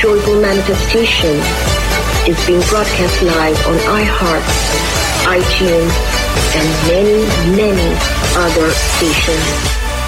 Joyful Manifestation is being broadcast live on iHeart, iTunes, and many other stations.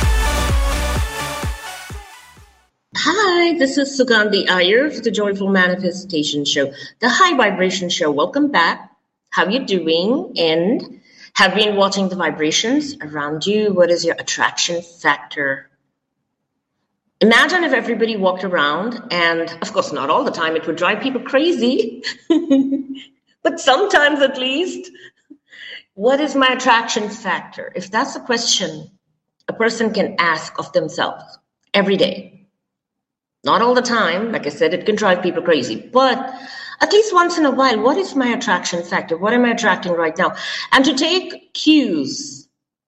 Hi, this is Sugandhi Iyer of the Joyful Manifestation Show, the High Vibration Show. Welcome back. How you doing? And have you been watching the vibrations around you? What is your attraction factor? Imagine if everybody walked around, and of course not all the time, it would drive people crazy, but sometimes at least. What is my attraction factor? If that's a question a person can ask of themselves every day. Not all the time, like I said, it can drive people crazy, but at least once in a while, what is my attraction factor? What am I attracting right now? And to take cues,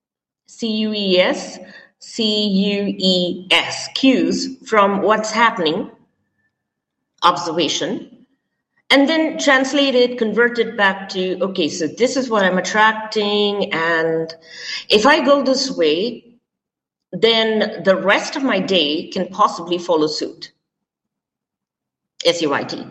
C-U-E-S, cues from what's happening, observation, and then translate it, convert it back to, okay, so this is what I'm attracting, and if I go this way, then the rest of my day can possibly follow suit. S-U-I-T.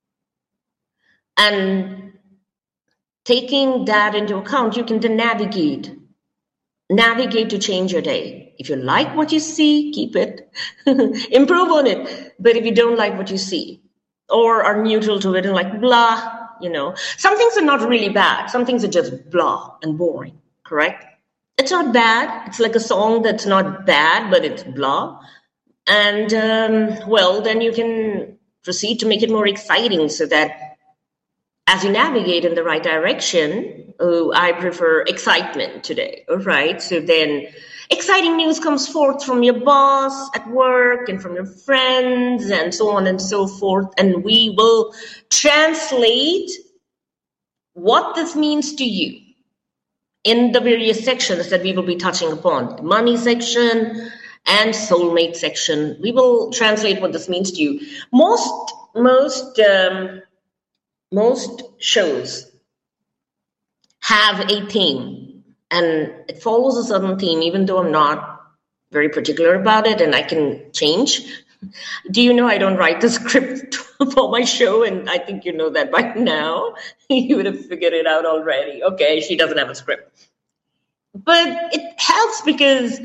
And taking that into account, you can then navigate to change your day. If you like what you see, keep it, improve on it. But if you don't like what you see or are neutral to it and like blah, some things are not really bad. Some things are just blah and boring, correct? It's not bad. It's like a song that's not bad, but it's blah. And, then you can proceed to make it more exciting so that as you navigate in the right direction, I prefer excitement today, all right? So then exciting news comes forth from your boss at work and from your friends and so on and so forth. And we will translate what this means to you in the various sections that we will be touching upon. The money section and soulmate section. We will translate what this means to you. Most shows have a theme, and it follows a certain theme, even though I'm not very particular about it and I can change. Do you know I don't write the script for my show? And I think you know that by now. You would have figured it out already. Okay, she doesn't have a script. But it helps because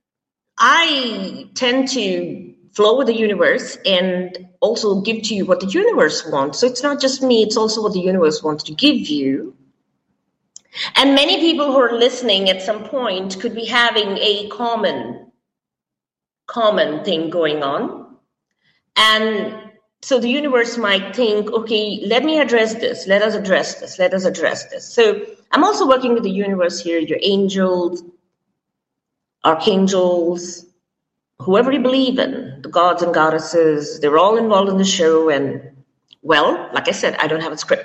I tend to flow with the universe and also give to you what the universe wants. So it's not just me, it's also what the universe wants to give you. And many people who are listening at some point could be having a common thing going on. And so the universe might think, okay, let me address this. Let us address this. Let us address this. So I'm also working with the universe here, your angels, archangels, whoever you believe in, the gods and goddesses, they're all involved in the show. And, well, like I said, I don't have a script.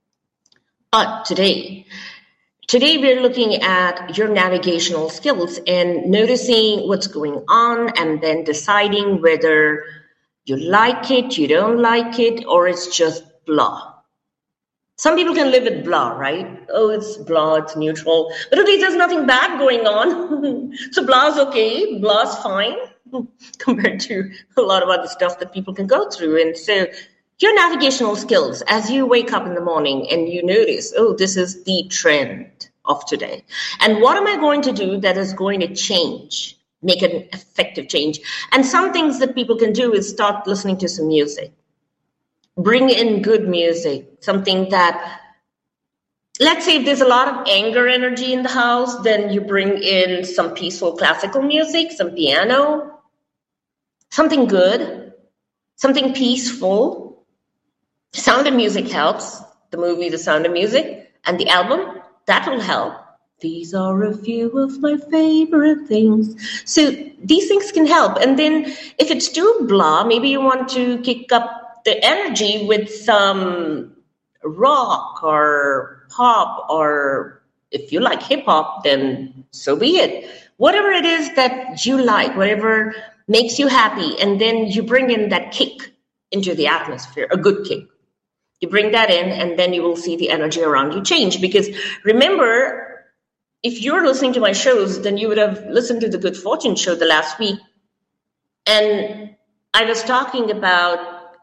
But today we're looking at your navigational skills and noticing what's going on and then deciding whether you like it, you don't like it, or it's just blah. Some people can live with blah, right? Oh, it's blah, it's neutral. But at least there's nothing bad going on. So blah's okay, blah's fine compared to a lot of other stuff that people can go through. And so your navigational skills, as you wake up in the morning and you notice, oh, this is the trend of today. And what am I going to do that is going to change, make an effective change? And some things that people can do is start listening to some music. Bring in good music, something that, let's say if there's a lot of anger energy in the house, then you bring in some peaceful classical music, some piano, something good, something peaceful. Sound of Music helps. The movie, The Sound of Music, and the album, that will help. These are a few of my favorite things. So these things can help. And then if it's too blah, maybe you want to kick up the energy with some rock or pop, or if you like hip hop, then so be it. Whatever it is that you like, whatever makes you happy, and then you bring in that kick into the atmosphere, a good kick. You bring that in, and then you will see the energy around you change. Because remember, if you're listening to my shows, then you would have listened to the Good Fortune show the last week. And I was talking about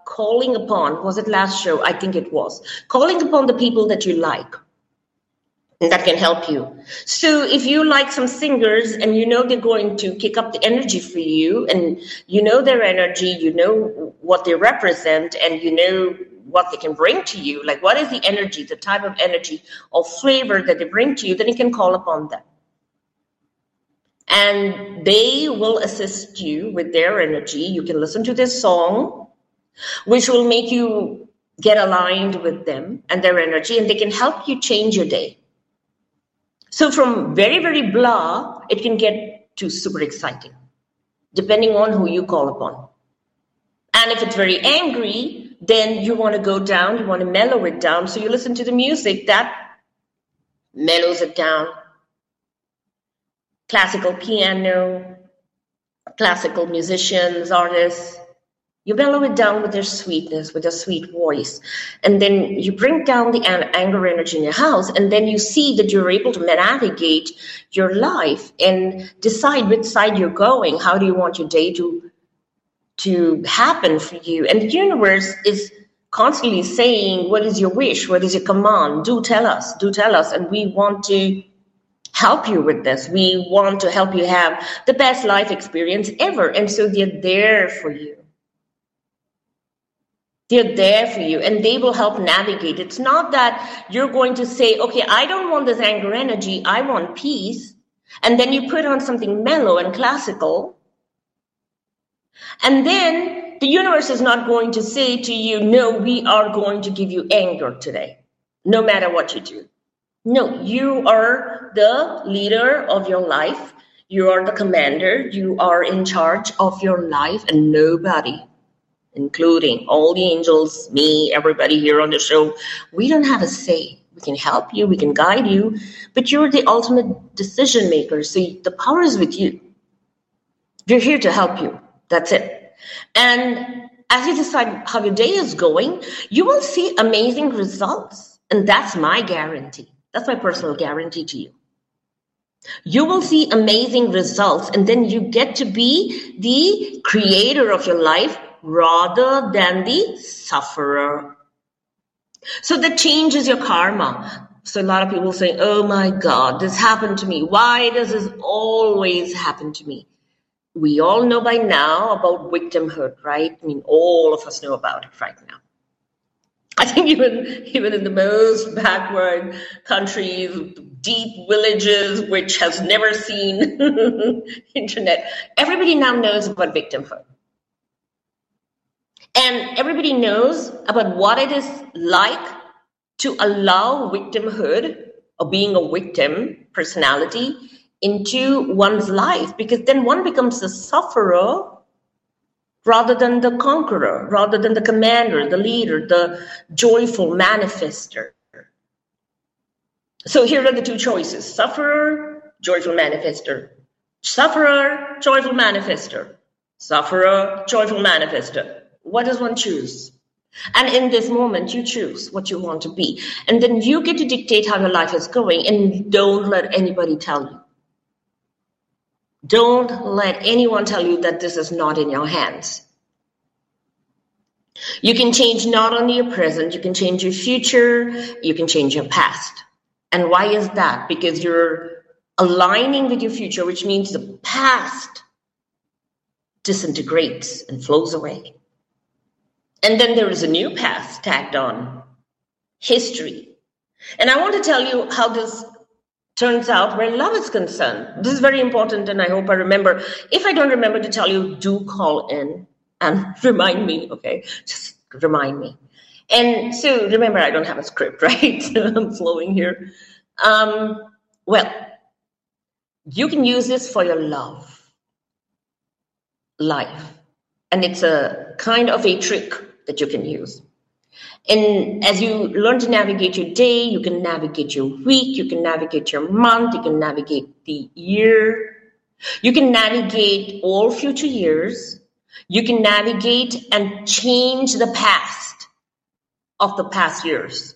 calling upon, was it last show? I think it was. Calling upon the people that you like. And that can help you. So if you like some singers and you know they're going to kick up the energy for you, and you know their energy, you know what they represent, and you know what they can bring to you, like what is the energy, the type of energy or flavor that they bring to you, then you can call upon them. And they will assist you with their energy. You can listen to this song, which will make you get aligned with them and their energy, and they can help you change your day. So from very, very blah, it can get to super exciting, depending on who you call upon. And if it's very angry, then you want to go down, you want to mellow it down. So you listen to the music that mellows it down. Classical piano, classical musicians, artists, you mellow it down with their sweetness, with their sweet voice. And then you bring down the anger energy in your house, and then you see that you're able to navigate your life and decide which side you're going. How do you want your day to happen for you? And the universe is constantly saying, what is your wish? What is your command? Do tell us. And we want to help you with this. We want to help you have the best life experience ever. And so they're there for you. They're there for you, and they will help navigate. It's not that you're going to say, okay, I don't want this anger energy, I want peace. And then you put on something mellow and classical. And then the universe is not going to say to you, no, we are going to give you anger today, no matter what you do. No, you are the leader of your life. You are the commander. You are in charge of your life, and nobody, including all the angels, me, everybody here on the show, we don't have a say. We can help you, we can guide you, but you're the ultimate decision maker. So the power is with you. We're here to help you. That's it. And as you decide how your day is going, you will see amazing results. And that's my guarantee. That's my personal guarantee to you. You will see amazing results, and then you get to be the creator of your life rather than the sufferer. So that changes your karma. So a lot of people say, oh my God, this happened to me. Why does this always happen to me? We all know by now about victimhood, right? I mean, all of us know about it right now. I think even in the most backward countries, deep villages, which has never seen internet, everybody now knows about victimhood. And everybody knows about what it is like to allow victimhood or being a victim personality into one's life, because then one becomes the sufferer rather than the conqueror, rather than the commander, the leader, the joyful manifester. So here are the two choices: sufferer, joyful manifester. Sufferer, joyful manifester. Sufferer, joyful manifester. What does one choose? And in this moment, you choose what you want to be. And then you get to dictate how your life is going, and don't let anybody tell you. Don't let anyone tell you that this is not in your hands. You can change not only your present, you can change your future, you can change your past. And why is that? Because you're aligning with your future, which means the past disintegrates and flows away. And then there is a new past tagged on, history. And I want to tell you how this turns out where love is concerned. This is very important, and I hope I remember. If I don't remember to tell you, do call in and remind me, okay? Just remind me. And so remember, I don't have a script, right? I'm flowing here. Well, you can use this for your love life. And it's a kind of a trick that you can use. And as you learn to navigate your day, you can navigate your week, you can navigate your month, you can navigate the year, you can navigate all future years, you can navigate and change the past of the past years.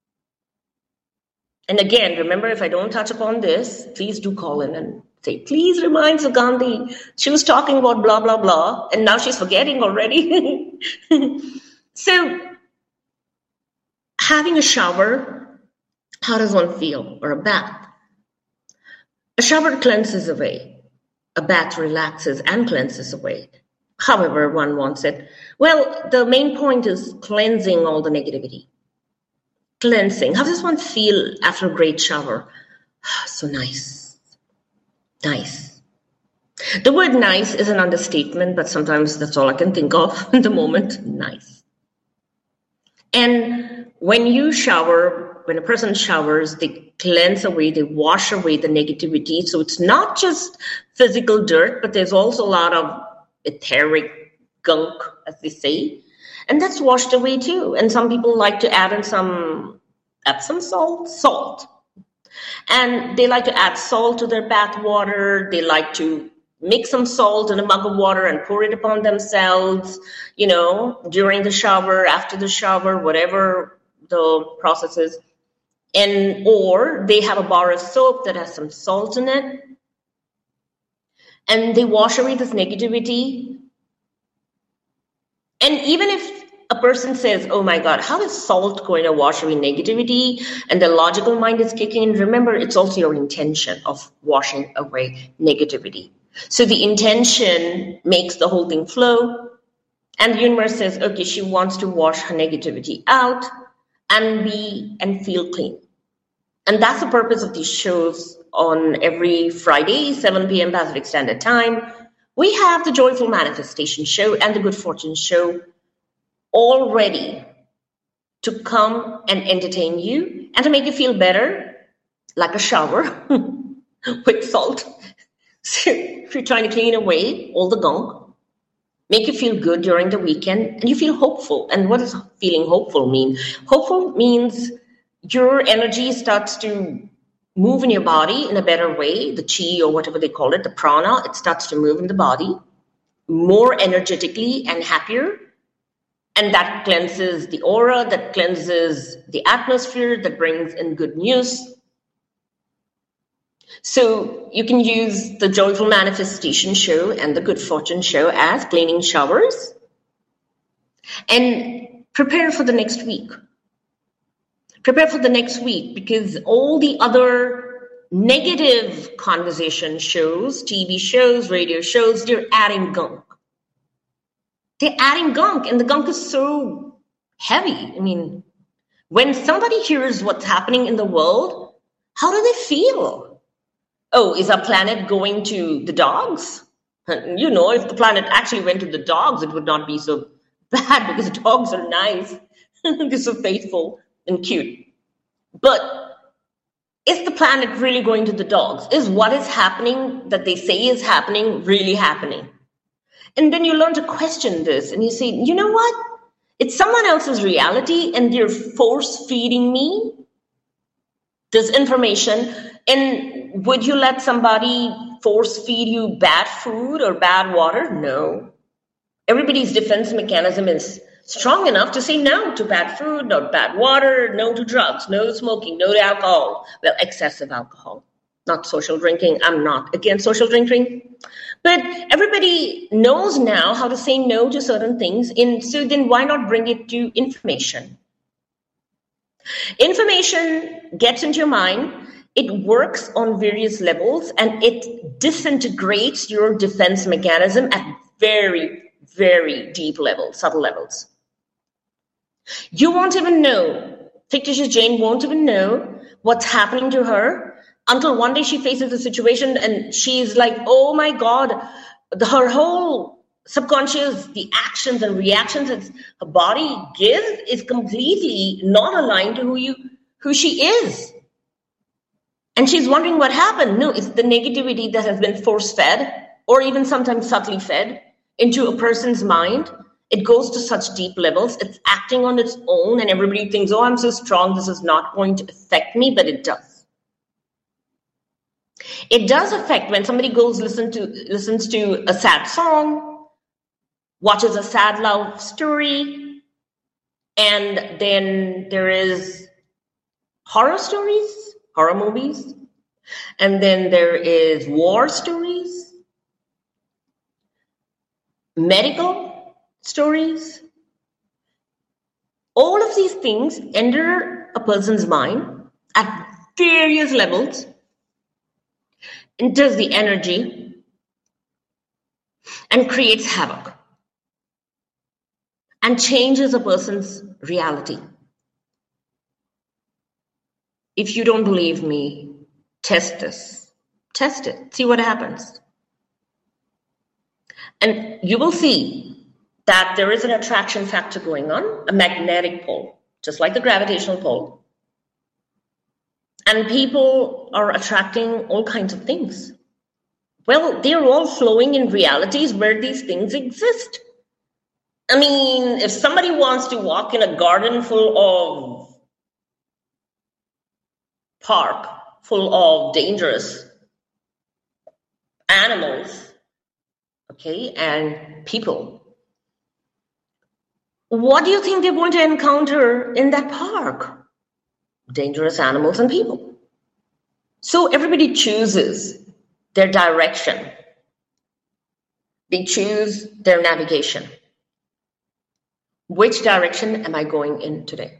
And again, remember, if I don't touch upon this, please do call in and say, please remind Sugandhi, she was talking about blah, blah, blah, and now she's forgetting already. So having a shower, how does one feel? Or a bath? A shower cleanses away. A bath relaxes and cleanses away. However one wants it. Well, the main point is cleansing all the negativity. Cleansing. How does one feel after a great shower? So nice. Nice. The word nice is an understatement, but sometimes that's all I can think of in the moment. Nice. And when you shower, when a person showers, they cleanse away, they wash away the negativity. So it's not just physical dirt, but there's also a lot of etheric gunk, as they say. And that's washed away too. And some people like to add some salt. And they like to add salt to their bath water. They like to mix some salt in a mug of water and pour it upon themselves, during the shower, after the shower, whatever the process is. Or they have a bar of soap that has some salt in it. And they wash away this negativity. And even if a person says, oh my God, how is salt going to wash away negativity? And the logical mind is kicking in. Remember, it's also your intention of washing away negativity. So the intention makes the whole thing flow. And the universe says, okay, she wants to wash her negativity out and feel clean. And that's the purpose of these shows on every Friday, 7 p.m. Pacific Standard Time. We have the Joyful Manifestation Show and the Good Fortune Show all ready to come and entertain you and to make you feel better, like a shower with salt. So if you're trying to clean away all the gunk, make you feel good during the weekend, and you feel hopeful. And what does feeling hopeful mean? Hopeful means your energy starts to move in your body in a better way, the chi or whatever they call it, the prana, it starts to move in the body more energetically and happier. And that cleanses the aura, that cleanses the atmosphere, that brings in good news. So you can use the Joyful Manifestation Show and the Good Fortune Show as cleaning showers and prepare for the next week. Prepare for the next week, because all the other negative conversation shows, TV shows, radio shows, they're adding gunk. They're adding gunk, and the gunk is so heavy. I mean, when somebody hears what's happening in the world, how do they feel? Oh, is our planet going to the dogs? If the planet actually went to the dogs, it would not be so bad, because dogs are nice. They're so faithful and cute. But is the planet really going to the dogs? Is what is happening that they say is happening really happening? And then you learn to question this, and you say, you know what? It's someone else's reality, and they're force feeding me this information. And would you let somebody force feed you bad food or bad water? No. Everybody's defense mechanism is strong enough to say no to bad food, no to bad water, no to drugs, no to smoking, no to alcohol. Well, excessive alcohol, not social drinking. I'm not against social drinking. But everybody knows now how to say no to certain things. So then why not bring it to information? Information gets into your mind. It works on various levels, and it disintegrates your defense mechanism at very, very deep levels, subtle levels. You won't even know. Fictitious Jane won't even know what's happening to her until one day she faces a situation and she's like, oh my God, her whole subconscious, the actions and reactions that her body gives is completely not aligned to who she is. And she's wondering what happened. No, it's the negativity that has been force-fed or even sometimes subtly fed into a person's mind. It goes to such deep levels. It's acting on its own, and everybody thinks, oh, I'm so strong, this is not going to affect me, but it does. It does affect when somebody goes listens to a sad song, watches a sad love story, and then there is horror stories, horror movies, and then there is war stories, medical stories, All of these things enter a person's mind at various levels, enters the energy, and creates havoc and changes a person's reality. If you don't believe me, test this. Test it. See what happens. And you will see that there is an attraction factor going on, a magnetic pole, just like the gravitational pole. And people are attracting all kinds of things. Well, they're all flowing in realities where these things exist. I mean, if somebody wants to walk in a garden park full of dangerous animals, okay, and people, what do you think they're going to encounter in that park? Dangerous animals and people. So everybody chooses their direction. They choose their navigation. Which direction am I going in today?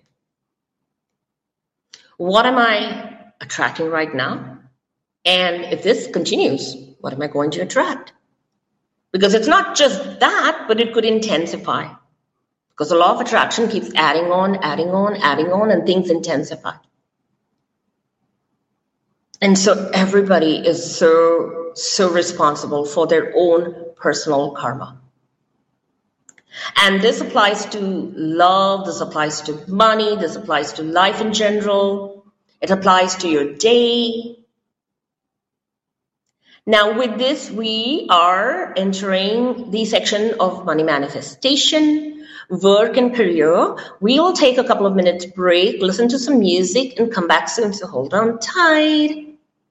What am I attracting right now? And if this continues, what am I going to attract? Because it's not just that, but it could intensify. Because the law of attraction keeps adding on, and things intensify. And so everybody is so responsible for their own personal karma. And this applies to love, this applies to money, this applies to life in general. It applies to your day. Now with this, we are entering the section of money manifestation, work and career. We'll take a couple of minutes break, listen to some music, and come back soon, so hold on tight.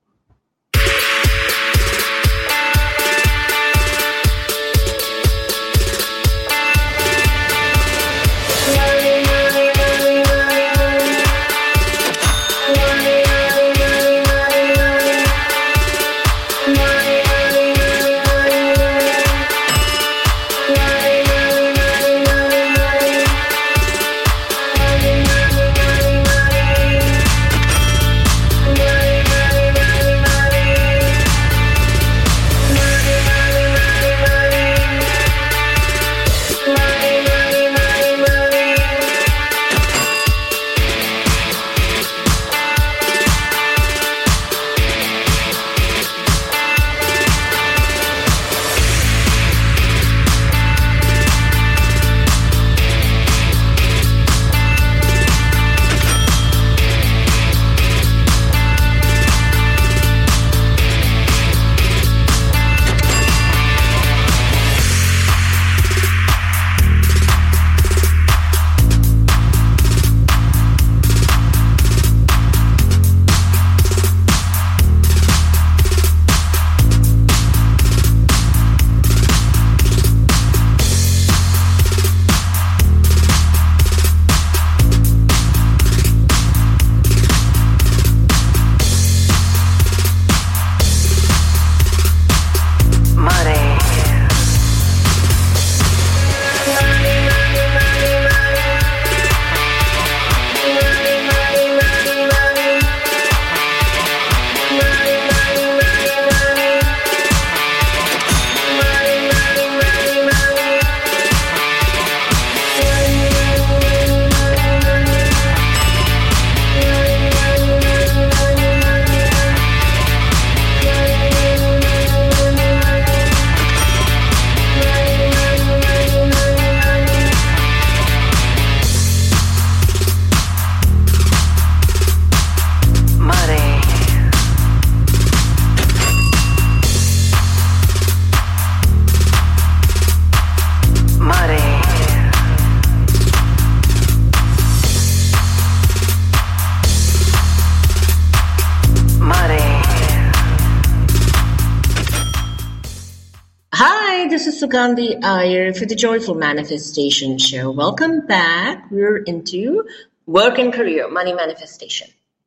This is Sugandhi Iyer for the Joyful Manifestation Show. Welcome back. We're into work and career, money manifestation.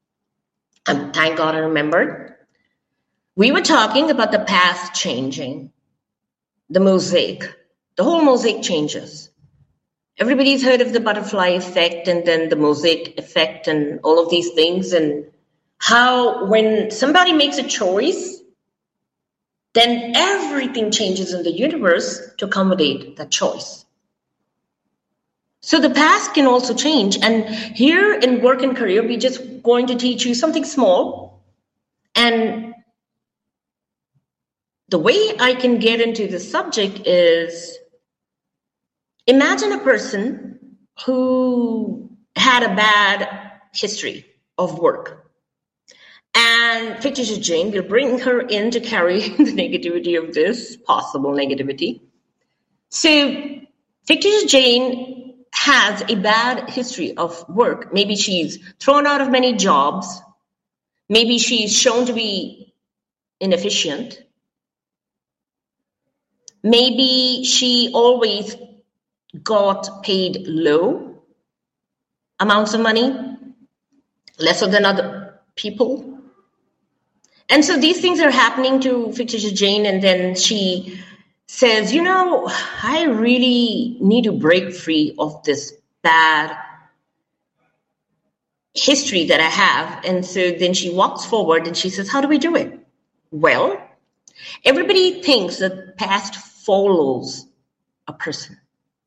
And thank God I remembered. We were talking about the path changing, the mosaic. The whole mosaic changes. Everybody's heard of the butterfly effect and then the mosaic effect and all of these things, and how when somebody makes a choice, then everything changes in the universe to accommodate that choice. So the past can also change. And here in Work and Career, we're just going to teach you something small. And the way I can get into the subject is, imagine a person who had a bad history of work. And fictitious Jane will bring her in to carry the negativity of this, possible negativity. So fictitious Jane has a bad history of work. Maybe she's thrown out of many jobs. Maybe she's shown to be inefficient. Maybe she always got paid low amounts of money, lesser than other people. And so these things are happening to fictitious Jane, and then she says, I really need to break free of this bad history that I have. And so then she walks forward and she says, how do we do it? Well, everybody thinks that past follows a person.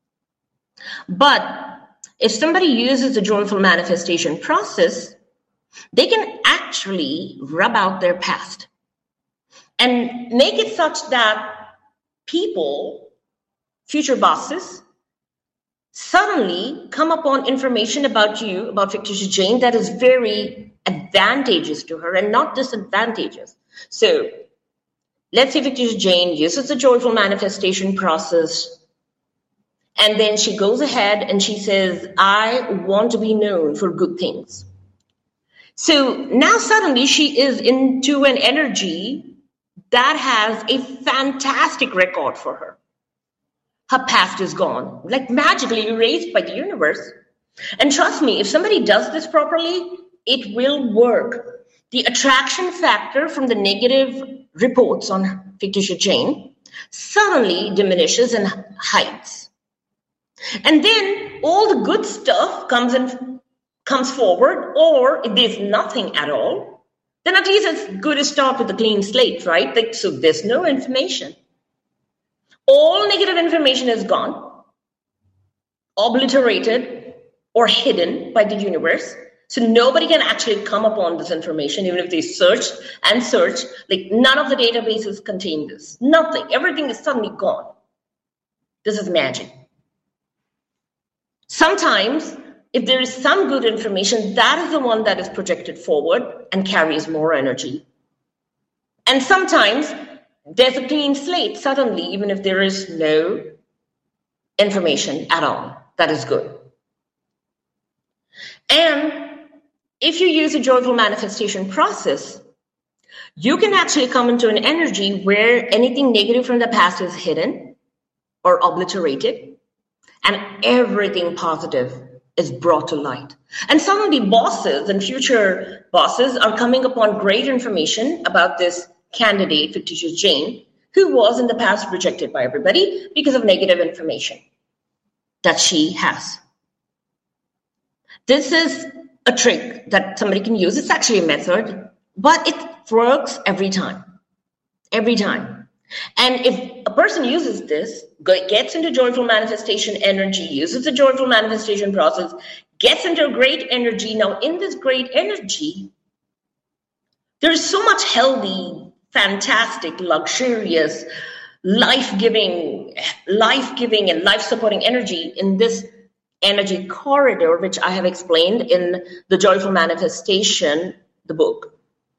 But if somebody uses the joyful manifestation process, they can actually rub out their past and make it such that people, future bosses, suddenly come upon information about you, about fictitious Jane, that is very advantageous to her and not disadvantageous. So let's say fictitious Jane uses the joyful manifestation process, and then she goes ahead and she says, I want to be known for good things. So now suddenly she is into an energy that has a fantastic record for her. Her past is gone, like magically erased by the universe. And trust me, if somebody does this properly, it will work. The attraction factor from the negative reports on fictitious Jane suddenly diminishes and hides. And then all the good stuff comes forward, or if there's nothing at all, then at least it's good to start with a clean slate, right? So there's no information. All negative information is gone, obliterated or hidden by the universe. So nobody can actually come upon this information, even if they search and search. Like none of the databases contain this. Nothing. Everything is suddenly gone. This is magic. Sometimes, if there is some good information, that is the one that is projected forward and carries more energy. And sometimes there's a clean slate suddenly, even if there is no information at all. That is good. And if you use a joyful manifestation process, you can actually come into an energy where anything negative from the past is hidden or obliterated, and everything positive is brought to light. And suddenly bosses and future bosses are coming upon great information about this candidate, fictitious Jane, who was in the past rejected by everybody because of negative information that she has. This is a trick that somebody can use. It's actually a method, but it works every time. Every time. And if a person uses this, gets into joyful manifestation energy, uses the joyful manifestation process, gets into a great energy. Now, in this great energy, there is so much healthy, fantastic, luxurious, life-giving and life-supporting energy in this energy corridor, which I have explained in the Joyful Manifestation, the book,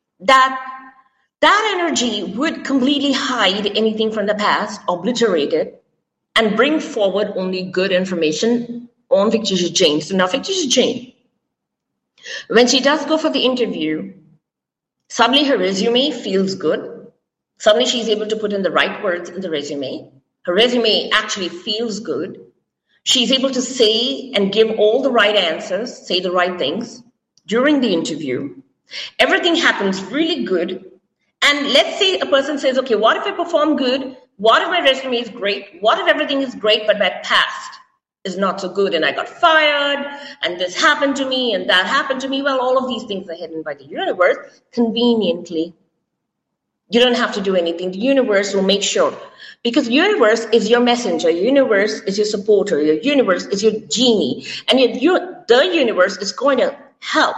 that energy would completely hide anything from the past, obliterate it, and bring forward only good information on fictitious Jane. So now fictitious Jane, when she does go for the interview, suddenly her resume feels good. Suddenly she's able to put in the right words in the resume. Her resume actually feels good. She's able to say and give all the right answers, say the right things during the interview. Everything happens really good. And let's say a person says, okay, what if I perform good? What if my resume is great? What if everything is great, but my past is not so good and I got fired and this happened to me and that happened to me. Well, all of these things are hidden by the universe conveniently. You don't have to do anything. The universe will make sure, because the universe is your messenger. Your universe is your supporter. Your universe is your genie. And the universe is going to help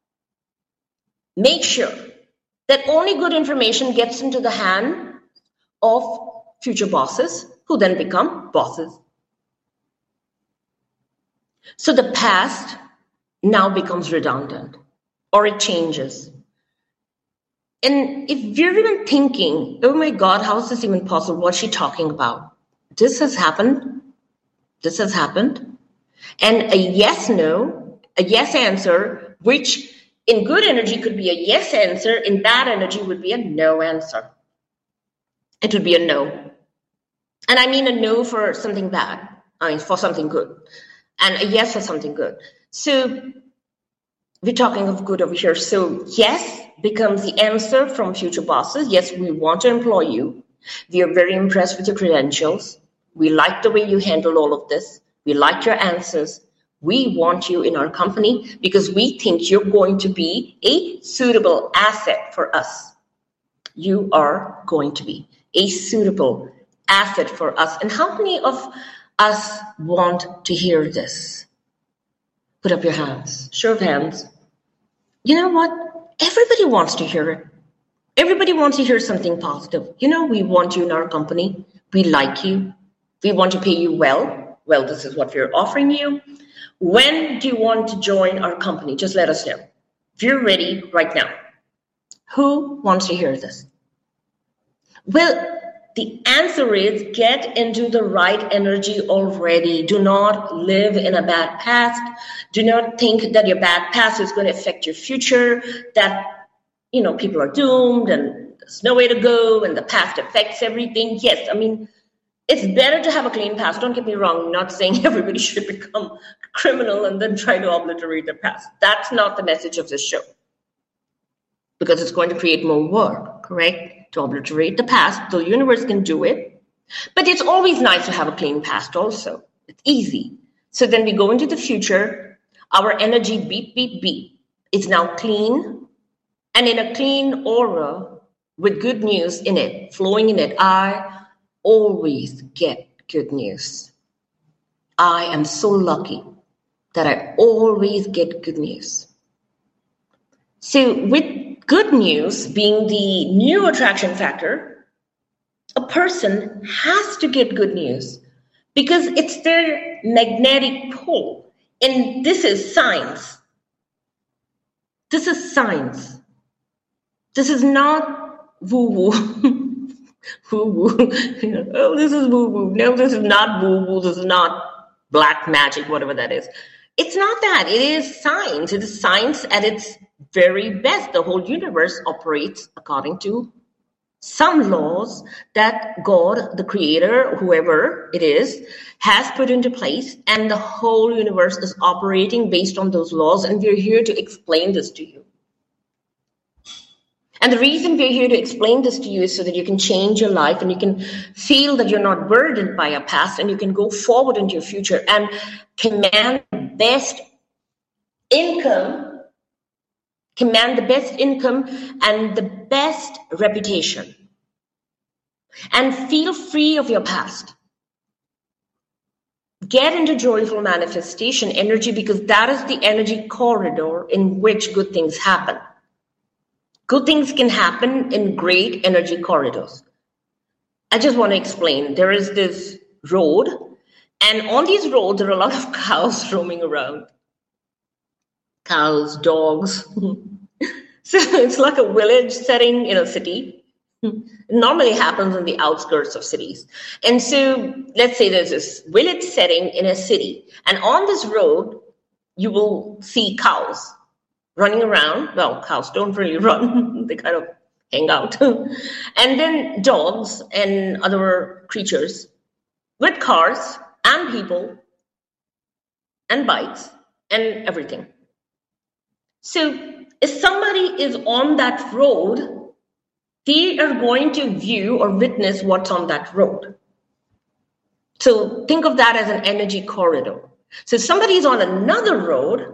make sure that only good information gets into the hand of future bosses, who then become bosses. So the past now becomes redundant, or it changes. And if you're even thinking, oh my God, how is this even possible? What's she talking about? This has happened. This has happened. And a yes, no, a yes answer, which in good energy could be a yes answer, in bad energy would be a no answer. It would be a no. And I mean a no for something bad. I mean, for something good. And a yes for something good. So we're talking of good over here. So yes becomes the answer from future bosses. Yes, we want to employ you. We are very impressed with your credentials. We like the way you handle all of this. We like your answers. We want you in our company because we think you're going to be a suitable asset for us. You are going to be a suitable asset for us. And how many of us want to hear this? Put up your hands. Show of hands. You know what? Everybody wants to hear it. Everybody wants to hear something positive. You know, we want you in our company. We like you. We want to pay you well. Well, this is what we're offering you. When do you want to join our company? Just let us know. If you're ready right now. Who wants to hear this? Well, the answer is get into the right energy already. Do not live in a bad past. Do not think that your bad past is going to affect your future, that, you know, people are doomed and there's no way to go and the past affects everything. Yes, I mean, it's better to have a clean past. Don't get me wrong. I'm not saying everybody should become a criminal and then try to obliterate their past. That's not the message of this show, because it's going to create more work, correct? To obliterate the past. The universe can do it. But it's always nice to have a clean past also. It's easy. So then we go into the future. Our energy beep, beep, beep. It's now clean. And in a clean aura with good news in it, flowing in it, I always get good news. I am so lucky that I always get good news. So with good news being the new attraction factor, a person has to get good news because it's their magnetic pull. And this is science. This is science. This is not woo-woo. Woo-woo. Oh, this is woo-woo. No, this is not woo-woo. This is not black magic, whatever that is. It's not that. It is science. It is science at its very best. The whole universe operates according to some laws that God, the creator, whoever it is, has put into place. And the whole universe is operating based on those laws. And we're here to explain this to you. And the reason we're here to explain this to you is so that you can change your life and you can feel that you're not burdened by your past and you can go forward into your future and command the best income and the best reputation. And feel free of your past. Get into joyful manifestation energy because that is the energy corridor in which good things happen. Good things can happen in great energy corridors. I just want to explain. There is this road, and on these roads, there are a lot of cows roaming around. Cows, dogs. So it's like a village setting in a city. It normally happens on the outskirts of cities. And so let's say there's this village setting in a city. And on this road, you will see cows running around. Well, cows don't really run. They kind of hang out. And then dogs and other creatures with cars and people and bikes and everything. So if somebody is on that road, they are going to view or witness what's on that road. So think of that as an energy corridor. So if somebody's on another road,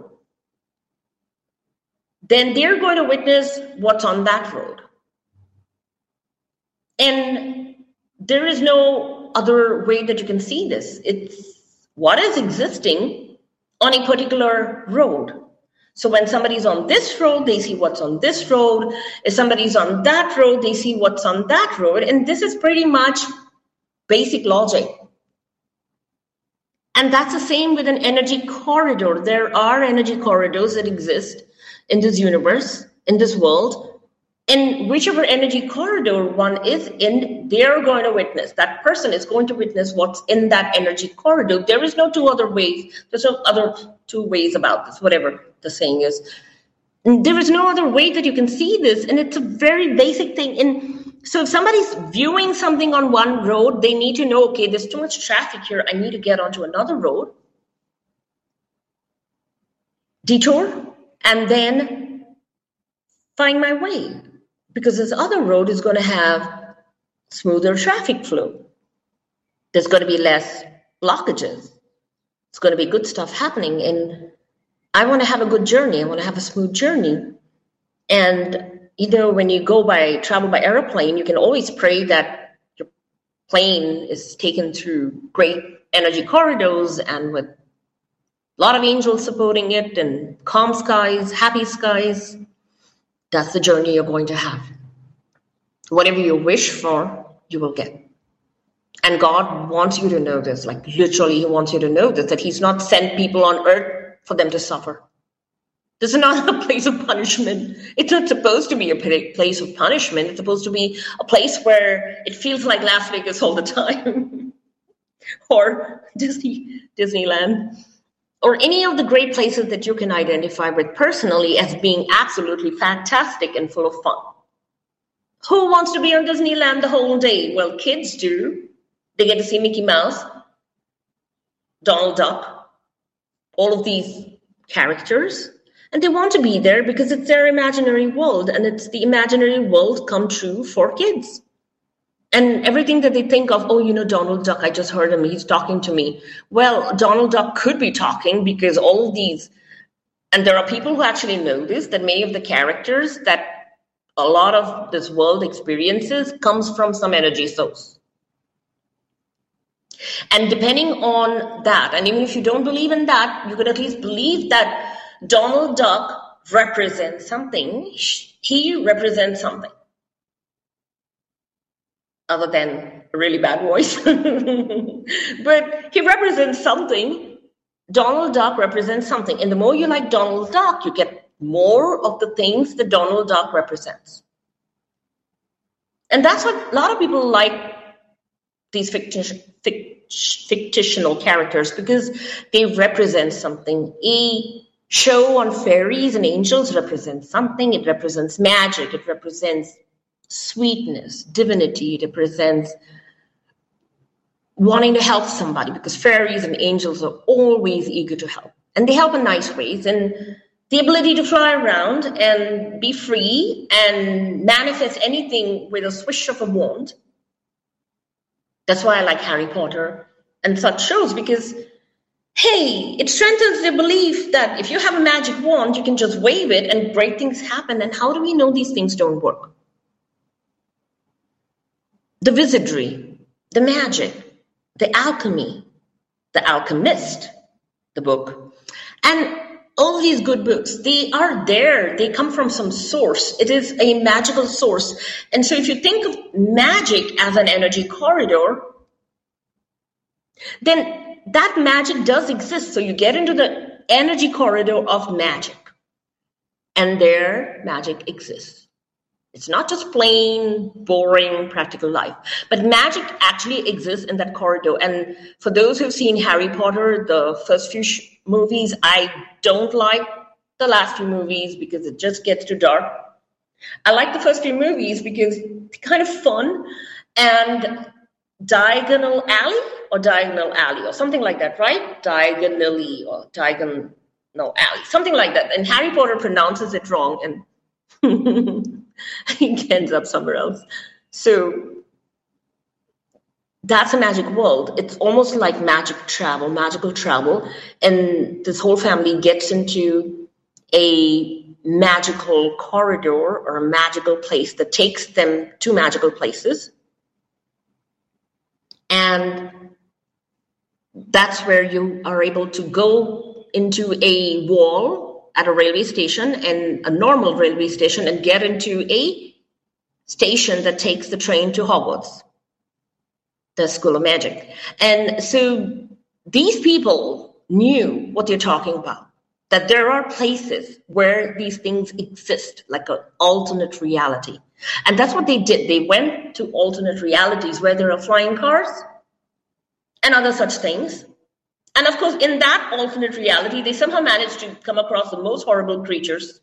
then they're going to witness what's on that road. And there is no other way that you can see this. It's what is existing on a particular road. So when somebody's on this road, they see what's on this road. If somebody's on that road, they see what's on that road. And this is pretty much basic logic. And that's the same with an energy corridor. There are energy corridors that exist in this universe, in this world. And whichever energy corridor one is in, they're going to witness. That person is going to witness what's in that energy corridor. There is no two other ways. There's no other two ways about this, whatever the saying is. And there is no other way that you can see this. And it's a very basic thing. And so if somebody's viewing something on one road, they need to know, okay, there's too much traffic here. I need to get onto another road. Detour, and then find my way. Because this other road is going to have smoother traffic flow. There's going to be less blockages. It's going to be good stuff happening. And I want to have a good journey. I want to have a smooth journey. And, you know, when you travel by airplane, you can always pray that your plane is taken through great energy corridors and with a lot of angels supporting it and calm skies, happy skies. That's the journey you're going to have. Whatever you wish for, you will get. And God wants you to know this, like literally he wants you to know this, that he's not sent people on earth for them to suffer. This is not a place of punishment. It's not supposed to be a place of punishment. It's supposed to be a place where it feels like Las Vegas all the time. Or Disneyland. Or any of the great places that you can identify with personally as being absolutely fantastic and full of fun. Who wants to be on Disneyland the whole day? Well, kids do. They get to see Mickey Mouse, Donald Duck, all of these characters. And they want to be there because it's their imaginary world. And it's the imaginary world come true for kids. And everything that they think of, oh, you know, Donald Duck, I just heard him, he's talking to me. Well, Donald Duck could be talking because all of these, and there are people who actually know this, that many of the characters that a lot of this world experiences comes from some energy source. And depending on that, and even if you don't believe in that, you could at least believe that Donald Duck represents something. He represents something. Other than a really bad voice. But he represents something. Donald Duck represents something. And the more you like Donald Duck, you get more of the things that Donald Duck represents. And that's what a lot of people like these fictional characters, because they represent something. A show on fairies and angels represents something. It represents magic. It represents sweetness, divinity. It represents wanting to help somebody, because fairies and angels are always eager to help. And they help in nice ways. And the ability to fly around and be free and manifest anything with a swish of a wand. That's why I like Harry Potter and such shows, because, hey, it strengthens the belief that if you have a magic wand, you can just wave it and great things happen. And how do we know these things don't work? The wizardry, the magic, the alchemy, the alchemist, the book, and all these good books, they are there. They come from some source. It is a magical source. And so if you think of magic as an energy corridor, then that magic does exist. So you get into the energy corridor of magic, and there magic exists. It's not just plain, boring, practical life. But magic actually exists in that corridor. And for those who've seen Harry Potter, the first few movies, I don't like the last few movies because it just gets too dark. I like the first few movies because it's kind of fun. And Diagonal Alley or something like that, right? Diagonally or Diagonal Alley, something like that. And Harry Potter pronounces it wrong and he ends up somewhere else. So that's a magic world. It's almost like magical travel. And this whole family gets into a magical corridor or a magical place that takes them to magical places. And that's where you are able to go into a wall at a railway station and a normal railway station and get into a station that takes the train to Hogwarts, the School of Magic. And so these people knew what they're talking about, that there are places where these things exist, like an alternate reality. And that's what they did. They went to alternate realities where there are flying cars and other such things. And of course, in that alternate reality, they somehow managed to come across the most horrible creatures.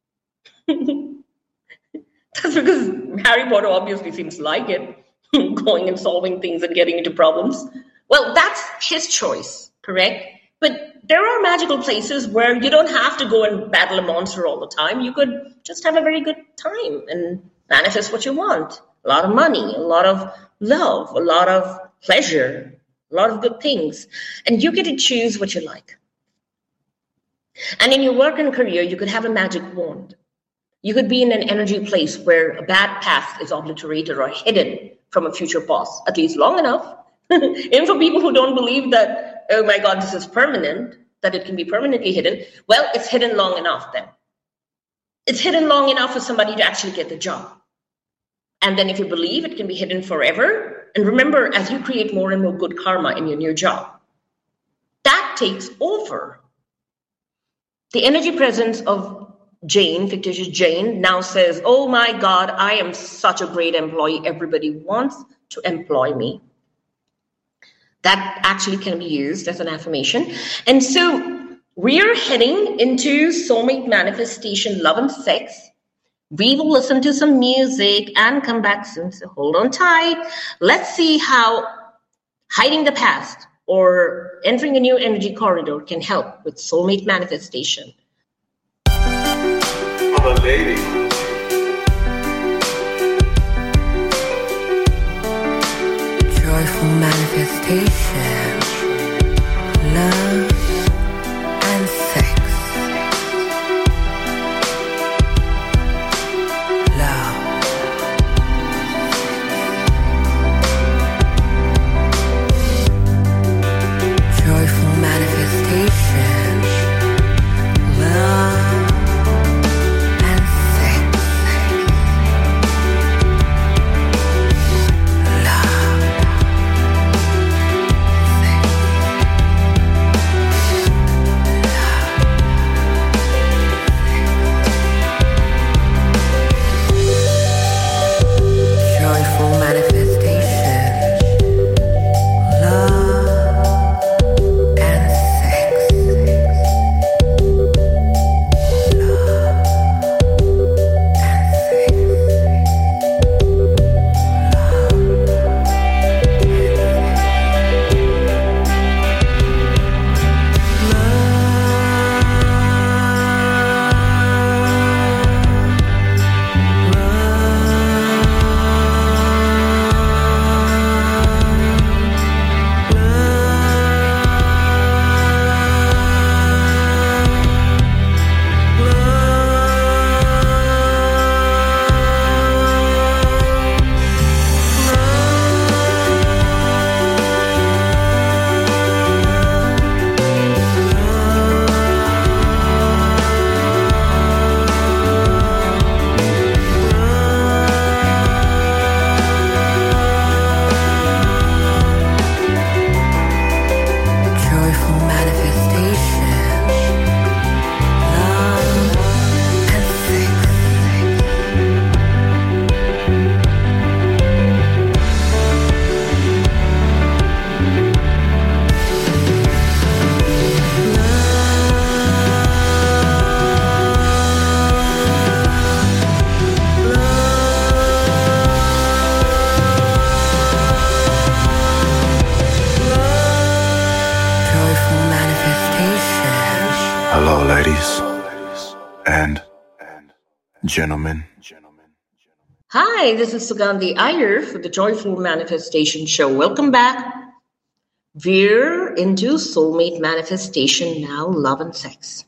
That's because Harry Potter obviously seems like it, going and solving things and getting into problems. Well, that's his choice, correct? But there are magical places where you don't have to go and battle a monster all the time. You could just have a very good time and manifest what you want. A lot of money, a lot of love, a lot of pleasure, a lot of good things. And you get to choose what you like. And in your work and career, you could have a magic wand. You could be in an energy place where a bad past is obliterated or hidden from a future boss, at least long enough. Even for people who don't believe that, oh my God, this is permanent, that it can be permanently hidden, well, it's hidden long enough then. It's hidden long enough for somebody to actually get the job. And then if you believe it can be hidden forever, and remember, as you create more and more good karma in your new job, that takes over. The energy presence of Jane, fictitious Jane, now says, oh my God, I am such a great employee. Everybody wants to employ me. That actually can be used as an affirmation. And so we're heading into soulmate manifestation, love and sex. We will listen to some music and come back soon. So hold on tight. Let's see how hiding the past or entering a new energy corridor can help with soulmate manifestation. For the ladies. Joyful manifestation, love and sex. Love. Joyful manifestation, love. Hello, ladies and gentlemen. Hi, this is Sugandhi Iyer for the Joyful Manifestation Show. Welcome back. We're into soulmate manifestation now, love and sex.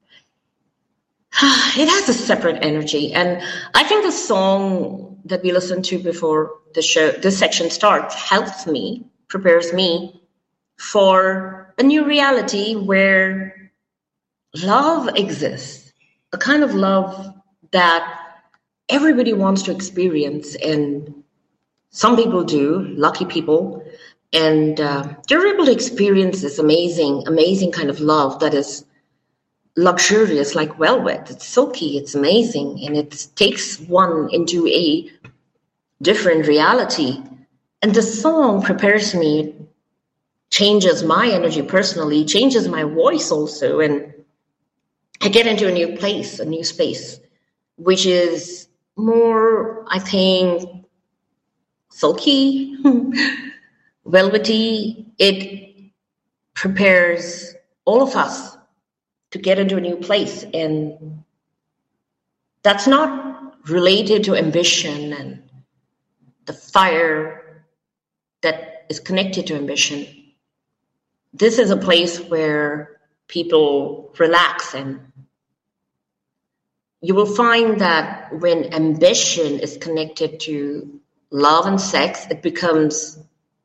It has a separate energy, and I think the song that we listened to before the show, this section starts, helps me, prepares me for a new reality where love exists, a kind of love that everybody wants to experience, and some people do, lucky people, and they're able to experience this amazing kind of love that is luxurious like velvet. It's silky, it's amazing, and it takes one into a different reality. And the song prepares me, changes my energy personally, changes my voice also, and I get into a new place, a new space, which is more, I think, silky, velvety. It prepares all of us to get into a new place. And that's not related to ambition and the fire that is connected to ambition. This is a place where people relax, and you will find that when ambition is connected to love and sex, it becomes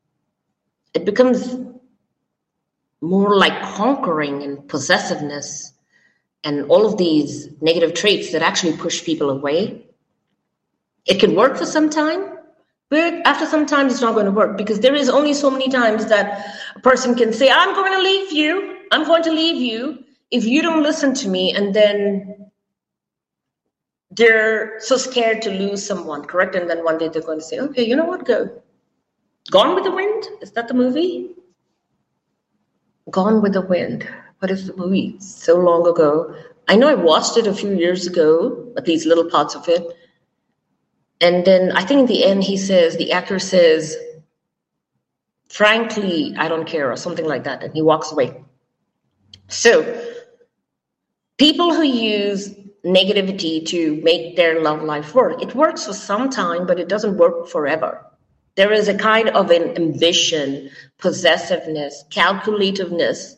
more like conquering and possessiveness and all of these negative traits that actually push people away. It can work for some time, but after some time it's not going to work, because there is only so many times that a person can say, I'm going to leave you if you don't listen to me, and then they're so scared to lose someone, correct? And then one day they're going to say, okay, you know what, go. Gone with the Wind? Is that the movie? Gone with the Wind. What is the movie? So long ago. I know I watched it a few years ago, at least little parts of it. And then I think in the end the actor says, frankly, I don't care, or something like that. And he walks away. So people who use negativity to make their love life work, it works for some time, but it doesn't work forever. There is a kind of an ambition, possessiveness, calculativeness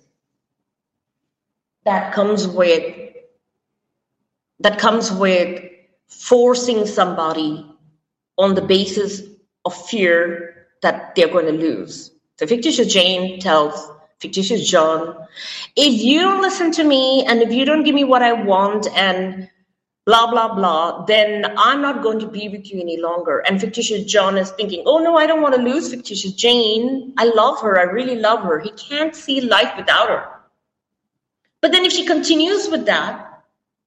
that comes with forcing somebody on the basis of fear that they're going to lose. So Fictitious Jane tells Fictitious John, if you don't listen to me and if you don't give me what I want and blah, blah, blah, then I'm not going to be with you any longer. And Fictitious John is thinking, oh no, I don't want to lose Fictitious Jane. I love her. I really love her. He can't see life without her. But then if she continues with that,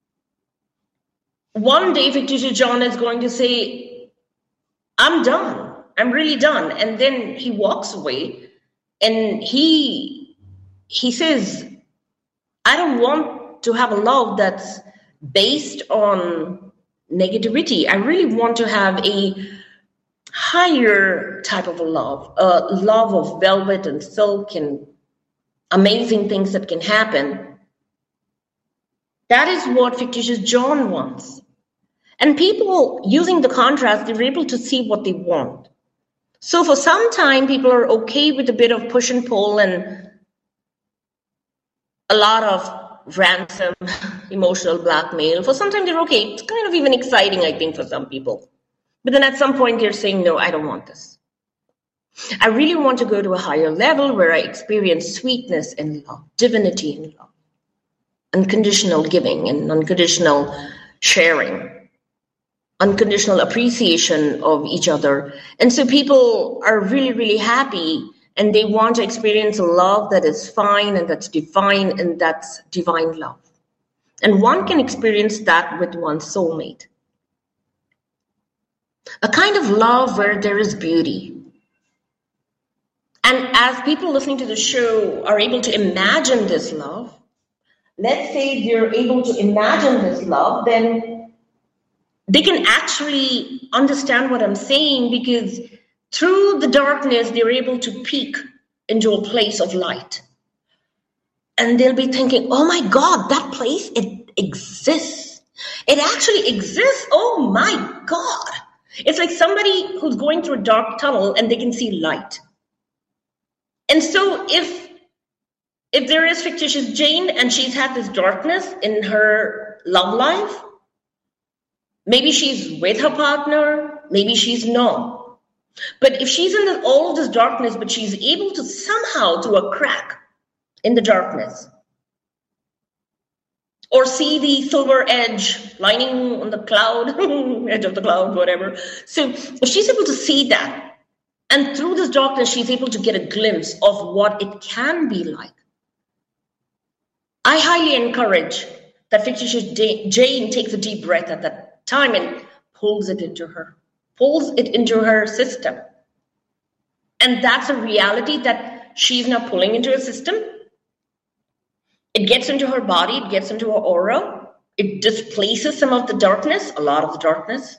one day Fictitious John is going to say, I'm done. I'm really done. And then he walks away and he says, I don't want to have a love that's based on negativity. I really want to have a higher type of a love of velvet and silk and amazing things that can happen. That is what Fictitious John wants. And people using the contrast, they're able to see what they want. So for some time, people are okay with a bit of push and pull and a lot of ransom, emotional blackmail. For some time, they're okay. It's kind of even exciting, I think, for some people. But then at some point, they're saying, no, I don't want this. I really want to go to a higher level where I experience sweetness and love, divinity and love, unconditional giving and unconditional sharing, unconditional appreciation of each other. And so people are really, really happy, and they want to experience a love that is fine and that's divine, and that's divine love. And one can experience that with one's soulmate. A kind of love where there is beauty. And as people listening to the show are able to imagine this love, let's say they're able to imagine this love, then they can actually understand what I'm saying, because through the darkness, they're able to peek into a place of light. And they'll be thinking, oh my God, that place, it exists. It actually exists. Oh my God. It's like somebody who's going through a dark tunnel and they can see light. And so if there is fictitious Jane and she's had this darkness in her love life, maybe she's with her partner, maybe she's not. But if she's in all of this darkness, but she's able to somehow, through a crack in the darkness, or see the silver edge lining on the cloud, edge of the cloud, whatever. So if she's able to see that, and through this darkness, she's able to get a glimpse of what it can be like. I highly encourage that fictitious Jane takes a deep breath at that time and pulls it into her system. And that's a reality that she's now pulling into her system. It gets into her body, it gets into her aura, it displaces some of the darkness, a lot of the darkness.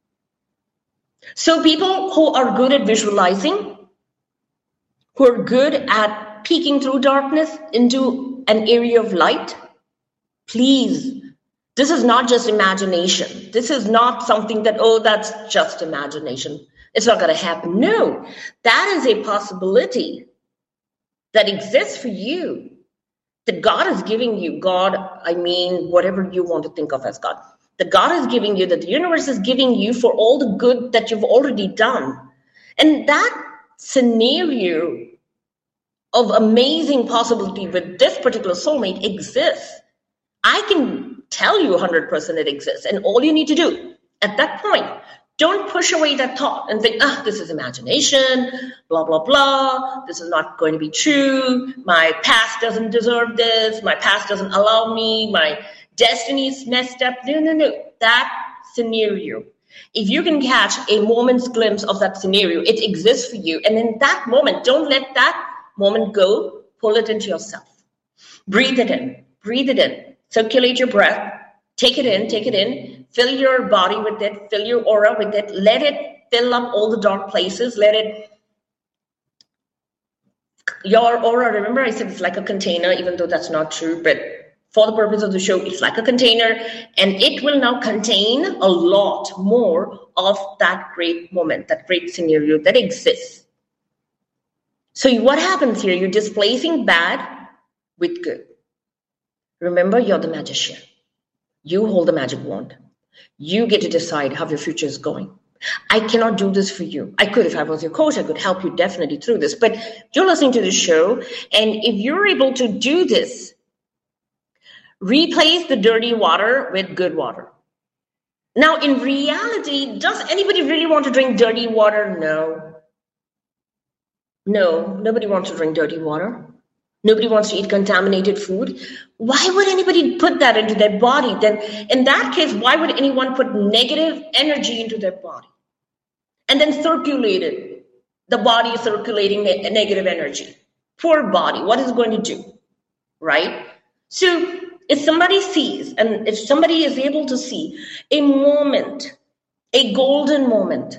So people who are good at visualizing, who are good at peeking through darkness into an area of light, please, this is not just imagination. This is not something that, oh, that's just imagination. It's not going to happen. No, that is a possibility that exists for you. That God is giving you, whatever you want to think of as God. That God is giving you, that the universe is giving you for all the good that you've already done. And that scenario of amazing possibility with this particular soulmate exists. I can tell you 100% it exists. And all you need to do at that point, don't push away that thought and think, this is imagination, blah, blah, blah. This is not going to be true. My past doesn't deserve this. My past doesn't allow me. My destiny is messed up. No. That scenario, if you can catch a moment's glimpse of that scenario, it exists for you. And in that moment, don't let that moment go. Pull it into yourself. Breathe it in. Breathe it in. Circulate your breath. Take it in, fill your body with it, fill your aura with it, let it fill up all the dark places, your aura, remember I said it's like a container, even though that's not true, but for the purpose of the show, it's like a container, and it will now contain a lot more of that great moment, that great scenario that exists. So what happens here? You're displacing bad with good. Remember, you're the magician. You hold the magic wand. You get to decide how your future is going. I cannot do this for you. I could if I was your coach. I could help you definitely through this. But you're listening to the show, and if you're able to do this, replace the dirty water with good water. Now, in reality, does anybody really want to drink dirty water? No, nobody wants to drink dirty water. Nobody wants to eat contaminated food. Why would anybody put that into their body? Then in that case, why would anyone put negative energy into their body? And then circulate it. The body is circulating negative energy. Poor body, what is it going to do? Right? So if somebody sees, and if somebody is able to see a moment, a golden moment,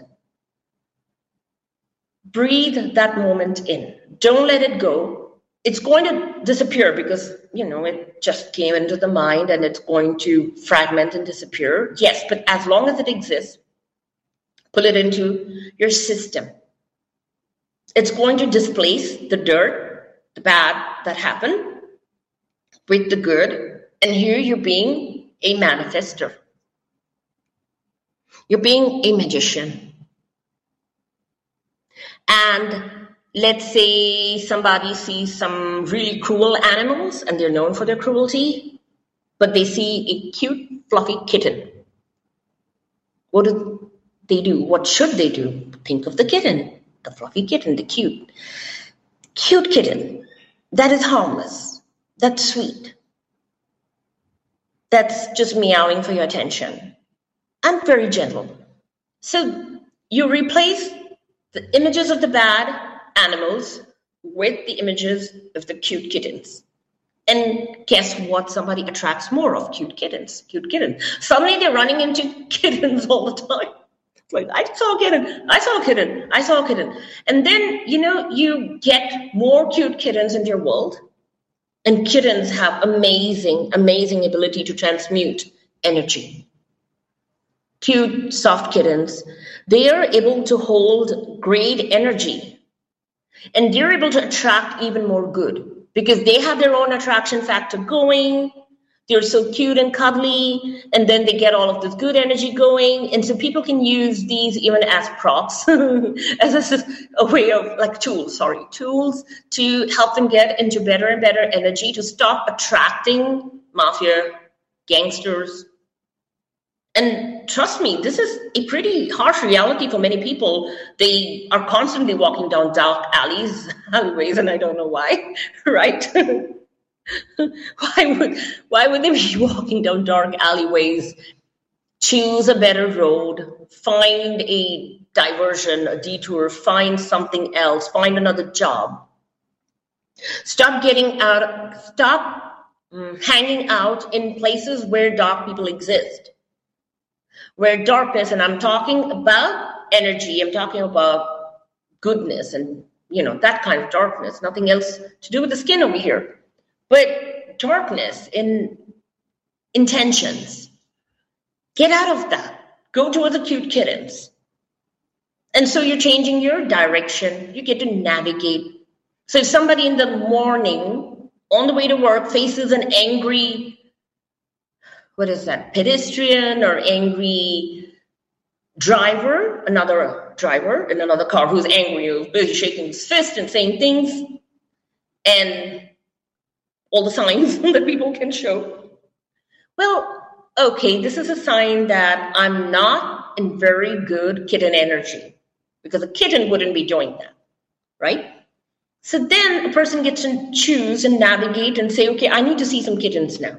breathe that moment in. Don't let it go. It's going to disappear because, it just came into the mind and it's going to fragment and disappear. Yes, but as long as it exists, pull it into your system. It's going to displace the dirt, the bad that happened with the good. And here you're being a manifester. You're being a magician. And let's say somebody sees some really cruel animals and they're known for their cruelty, but they see a cute, fluffy kitten. What do they do? What should they do? Think of the kitten, the fluffy kitten, the cute kitten. That is harmless. That's sweet. That's just meowing for your attention. And very gentle. So you replace the images of the bad animals with the images of the cute kittens. And guess what? Somebody attracts more of cute kittens. Suddenly they're running into kittens all the time. It's like, I saw a kitten. And then, you get more cute kittens in your world. And kittens have amazing ability to transmute energy. cute, soft kittens, they are able to hold great energy, and they're able to attract even more good because they have their own attraction factor going. They're so cute and cuddly, and then they get all of this good energy going. And so people can use these even as props, as a way of like tools to help them get into better and better energy, to stop attracting mafia, gangsters. And trust me, this is a pretty harsh reality for many people. They are constantly walking down dark alleyways, and I don't know why, right? Why would they be walking down dark alleyways? Choose a better road, find a diversion, a detour, find something else, find another job. Stop hanging out in places where dark people exist. Where darkness, and I'm talking about energy, I'm talking about goodness and that kind of darkness, nothing else to do with the skin over here. But darkness in intentions, get out of that. Go towards the cute kittens. And so you're changing your direction. You get to navigate. So if somebody in the morning on the way to work faces an angry, pedestrian or angry driver, another driver in another car who's angry, who's busy shaking his fist and saying things, and all the signs that people can show. Well, okay, this is a sign that I'm not in very good kitten energy, because a kitten wouldn't be doing that, right? So then a person gets to choose and navigate and say, okay, I need to see some kittens now.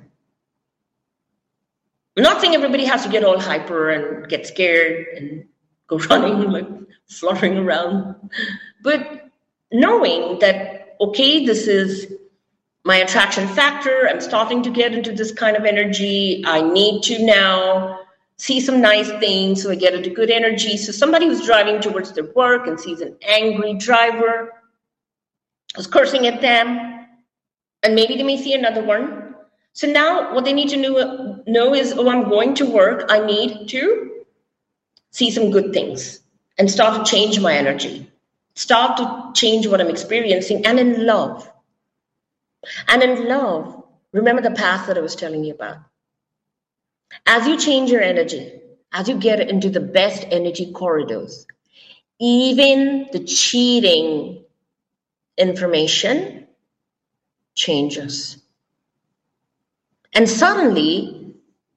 I'm not saying everybody has to get all hyper and get scared and go running, like fluttering around, but knowing that, okay, this is my attraction factor, I'm starting to get into this kind of energy. I need to now see some nice things so I get into good energy. So somebody who's driving towards their work and sees an angry driver who's cursing at them, and maybe they may see another one. So now what they need to know is, oh, I'm going to work. I need to see some good things and start to change my energy, start to change what I'm experiencing, and in love. And in love, remember the path that I was telling you about. As you change your energy, as you get into the best energy corridors, even the cheating information changes. And suddenly,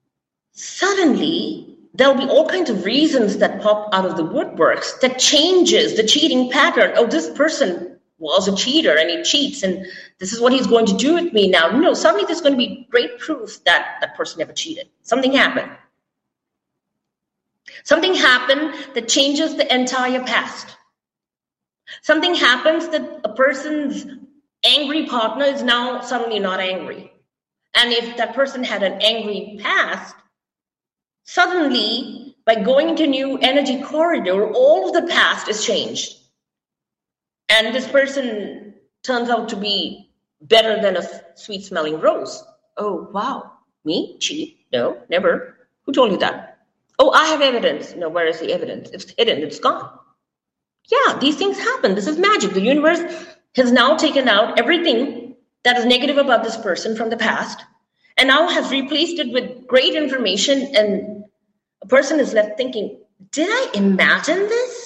there'll be all kinds of reasons that pop out of the woodworks that changes the cheating pattern. Oh, this person was a cheater and he cheats, and this is what he's going to do with me now. No, suddenly there's going to be great proof that that person never cheated. Something happened. Something happened that changes the entire past. Something happens that a person's angry partner is now suddenly not angry. And if that person had an angry past, suddenly, by going into new energy corridor, all of the past is changed. And this person turns out to be better than a sweet-smelling rose. Oh, wow. Me? Cheat? No, never. Who told you that? Oh, I have evidence. No, where is the evidence? It's hidden. It's gone. Yeah, these things happen. This is magic. The universe has now taken out everything that is negative about this person from the past and now has replaced it with great information. And a person is left thinking, did I imagine this?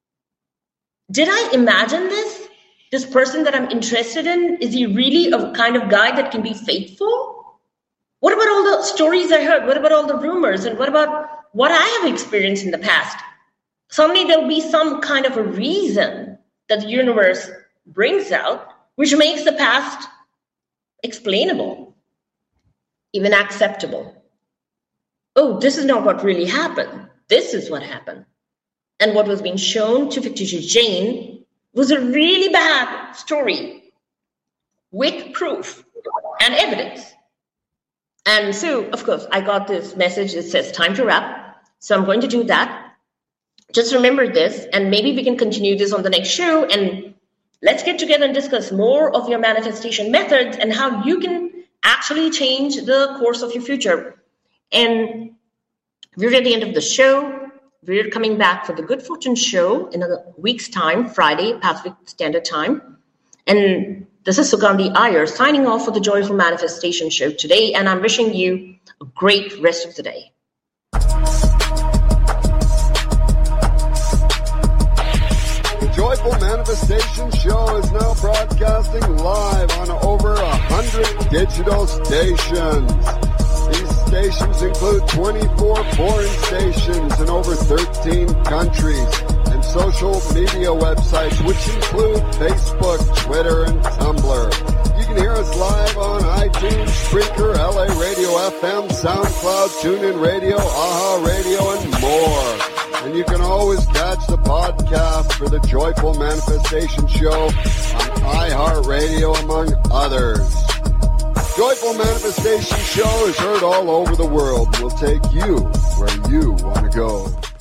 Did I imagine this? This person that I'm interested in, is he really a kind of guy that can be faithful? What about all the stories I heard? What about all the rumors? And what about what I have experienced in the past? Suddenly there'll be some kind of a reason that the universe brings out, which makes the past explainable, even acceptable. Oh, this is not what really happened. This is what happened. And what was being shown to fictitious Jane was a really bad story with proof and evidence. And so, of course, I got this message that says time to wrap. So I'm going to do that. Just remember this, and maybe we can continue this on the next show. And let's get together and discuss more of your manifestation methods and how you can actually change the course of your future. And We're at the end of the show. We're coming back for the Good Fortune Show in a week's time, Friday, Pacific Standard Time. And this is Sugandhi Iyer signing off for the Joyful Manifestation Show today, and I'm wishing you a great rest of the day. The Joyful Manifestation Show is now broadcasting live on over 100 digital stations. These stations include 24 foreign stations in over 13 countries and social media websites, which include Facebook, Twitter, and Tumblr. You can hear us live on iTunes, Spreaker, LA Radio FM, SoundCloud, TuneIn Radio, AHA Radio, and more. And you can always catch the podcast for the Joyful Manifestation Show on iHeartRadio, among others. Joyful Manifestation Show is heard all over the world. We'll take you where you want to go.